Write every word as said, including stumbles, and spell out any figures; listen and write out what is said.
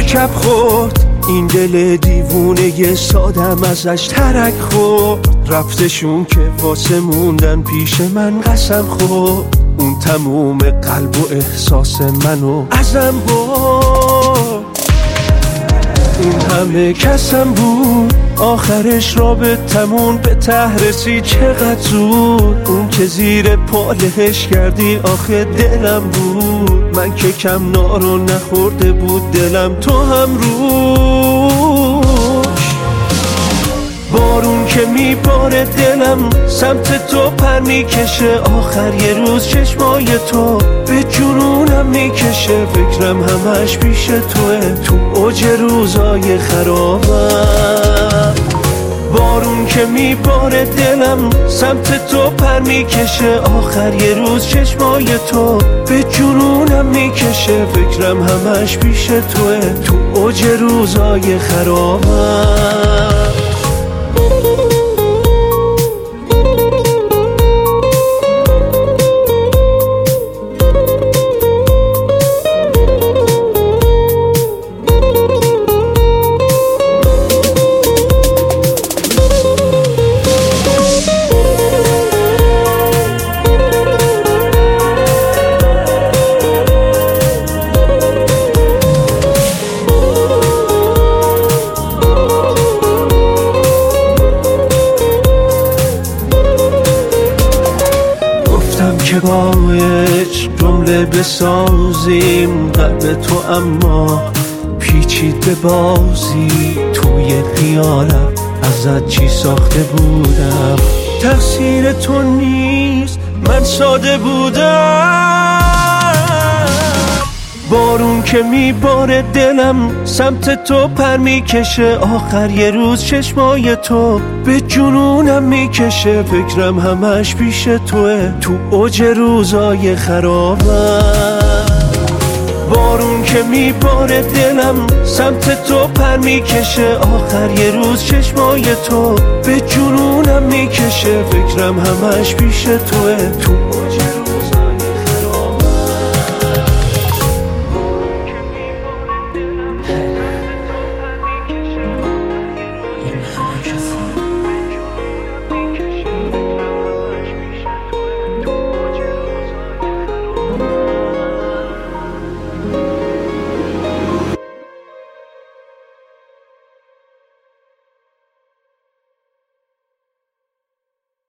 عجب خورد این دل دیوونه یه سادم ازش ترک خورد. رفتشون که واسه موندن پیش من قسم خورد. اون تموم قلب و احساس منو ازم برد. اون همه کسم بود آخرش رابطمون به ته رسید چقدر زود. اون که زیر پالش کردی آخه دلم بود. من که کم نارو نخورده بود دلم تو هم روش. بارون که میباره دلم سمت تو پر میکشه. آخر یه روز چشمای تو به جنونم میکشه. فکرم همش پیش توه تو اوج روزای خرابم. بارون که میباره دلم سمت تو پر میکشه. آخر یه روز چشمای تو به جنونم میکشه. فکرم همش پیش توه تو اوج روزای خرابم. که باید جمله بسازیم قلب تو اما پیچید به بازی. توی خیالم ازت چی ساخته بودم تقصیر تو نیست من ساده بودم. بارون که میباره دلم سمت تو پر میکشه. آخر یه روز چشمای تو به جنونم میکشه. فکرم همش پیش توه تو اوج روزای خرابم. بارون که میباره دلم سمت تو پر میکشه. آخر یه روز چشمای تو به جنونم میکشه. فکرم همش پیش توه تو